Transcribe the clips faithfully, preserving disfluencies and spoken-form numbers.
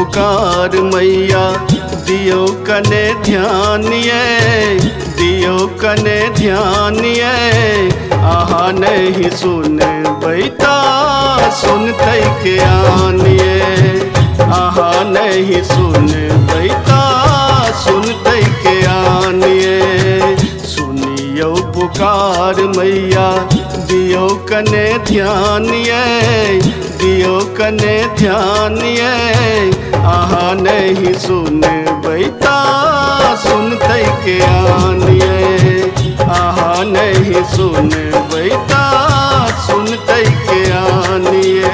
पुकार मैया दियो कने ध्यानिए, दियो कने ध्यानिए। आहा नहीं सुन बैता सुनते के आनिए, आहा नहीं सुन बैता सुनते के आनिए। सुनियो पुकार मैया दियो कने ध्यानिए, दियो कने ध्यानिए। आहा नहीं सुन बैता सुनते के आनिए, आहा नहीं सुन बैता सुनते के आनिए।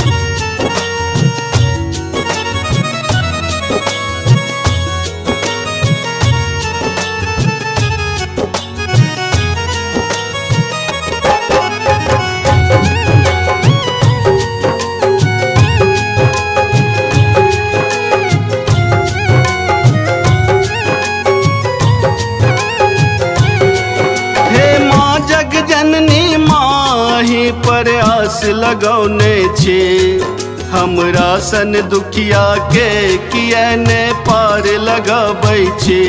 जननी माही पर आस लगौने छे, हमरा सन दुखिया के किया ने पार लगाबै छे।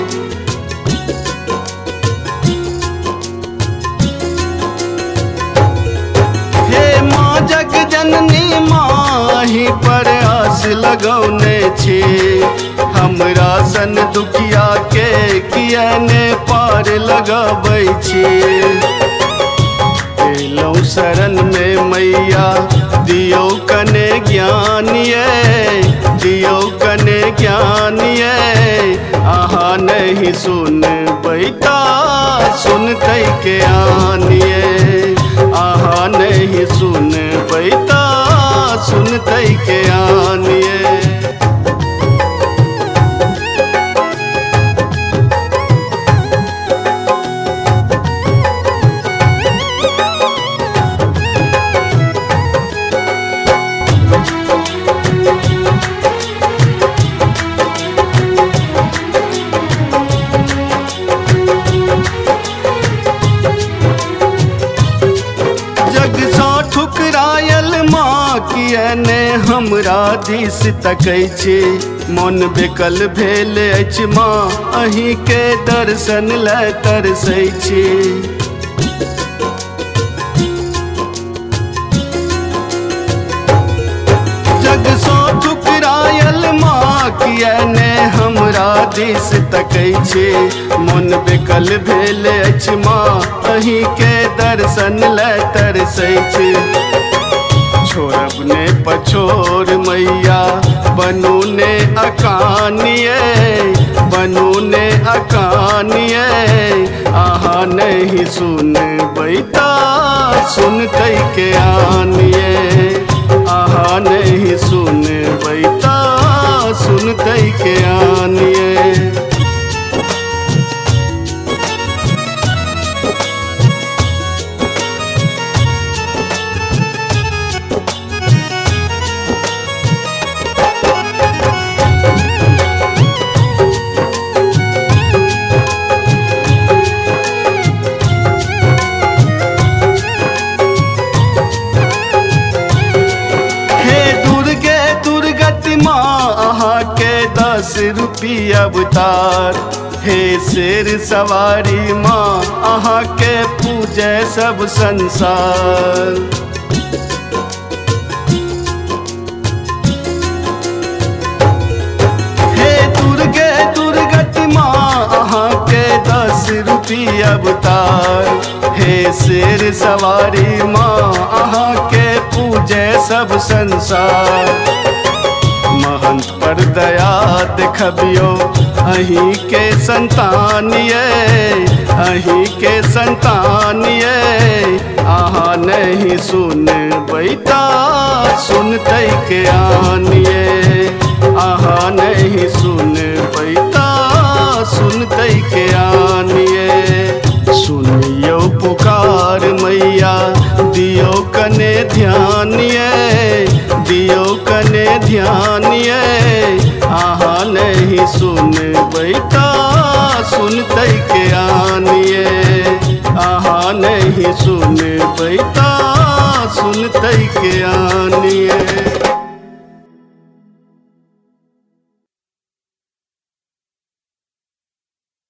हे माँ जग जननी माही पर आस लगौने छे, हमरा सन दुखिया के किया ने पार लगाबै छे। लौ शरण में मैया दियो कने ज्ञानिए, दियो कने ज्ञानिए। आहा नहीं सुन बैता सुनते के आनिए, आहा नहीं सुन बैता सुनते के आनिए। ठुकरायल माँ किया ने हमरा दिस तकै छे, मन बेकल भेल अछि माँ अहीं के दर्शन लै तरसै छे। जग सो ठुकरायल माँ किया ने हमरा दिस तकै छे, मन बेकल भेल अछि माँ अहीं के दर्शन लै तरसै छे। छोड़ब ने पछोर मैया बनू ने अकानिए, बनू ने अकानिए। आहा नहीं सुन बैता सुनते के आनिए, आहा नहीं सुन बैता सुनते के आनिए। आहा के दस रुपया अवतार, हे शेर सवारी माँ आहा के पूजे सब संसार। हे दुर्गे दुर्गति माँ आहा के दस रुपया अवतार, हे शेर सवारी माँ आहा के पूजे सब संसार। महंत पर दया देखबियो अहीं के संतानिए, अहीं के संतानिए। आहा नहीं सुन बैता सुनते के आनिए, आहा नहीं सुन बैता सुनते के आनिए। सुनियो पुकार मैया दियो कने ध्यानिए, दियो कने ध्यानिए। आहा नहीं सुन बैता सुनते के आनिए, आहा नहीं सुन बैता सुनते के आनिए।